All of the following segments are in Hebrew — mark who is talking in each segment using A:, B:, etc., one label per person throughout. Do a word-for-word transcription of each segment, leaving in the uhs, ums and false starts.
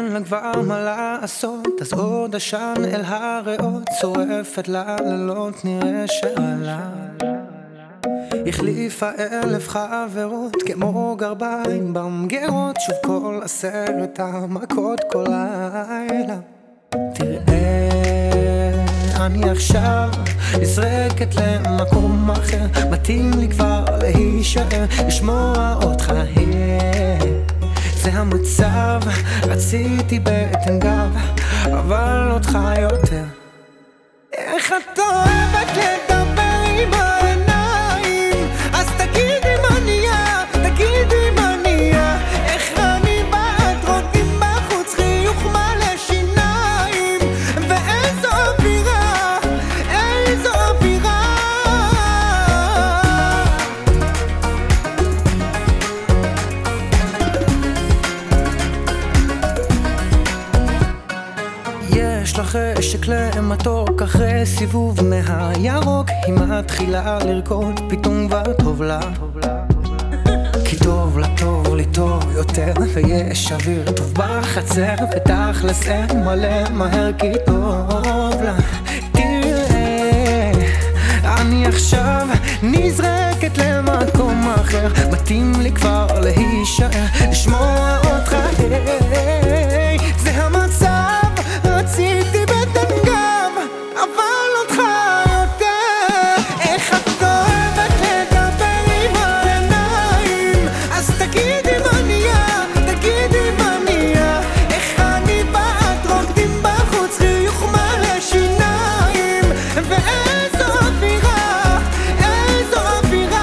A: לה כבר מה לעשות, אז עוד עשן אל הריאות שורפת ללילות, נראה שעלה החליפה אלף חברות כמו גרביים במגירות, שוב כל עשרת המכות כל לילה. תראה, אני עכשיו נזרקת למקום אחר, מתאים לי כבר להישאר, לשמוע אותך. זה המצב, רציתי בטן גב, אבל אותך יותר. איך את אוהבת לדבר עם העיניים, אז תגידי מה נהיה, תגידי מה נהיה. איך אני בעד רודים בחוץ, חיוך מלא שיניים, ואיזו אווירה, איזו אווירה. יש לך חשק למתוק אחרי סיבוב מהירוק, היא מתחילה לרקוד, פתאום כבר טוב לה, כי טוב לה, טוב לי טוב יותר, ויש אוויר טוב בחצר, ותכלס אין מלא מהר כי טוב לה. תראה, אני עכשיו נזרקת למקום אחר, מתאים לי כבר להישאר, לשמוע אותך. זה המצב, רציתי בטן גב, אבל אותך יותר. איך את אוהבת לדבר עם העיניים, אז תגידי מה נהיה, תגידי מה נהיה. איך אני בעד רוקדים בחוץ, חיוך מלא שיניים, ואיזו אווירה, איזו אווירה.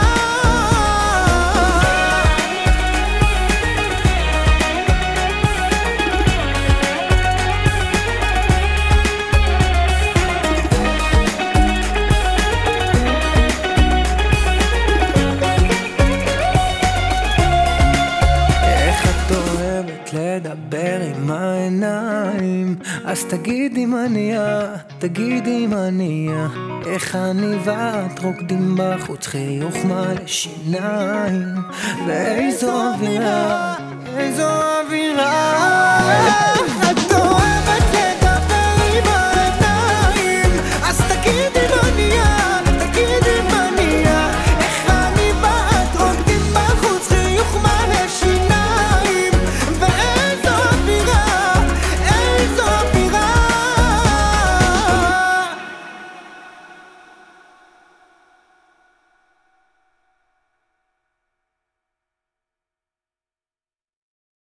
A: לדבר עם העיניים, אז תגידי מה נהיה, תגידי מה נהיה. איך אני ואת רוקדים בחוץ, חיוך מלא שיניים, ואיזו אווירה, איזו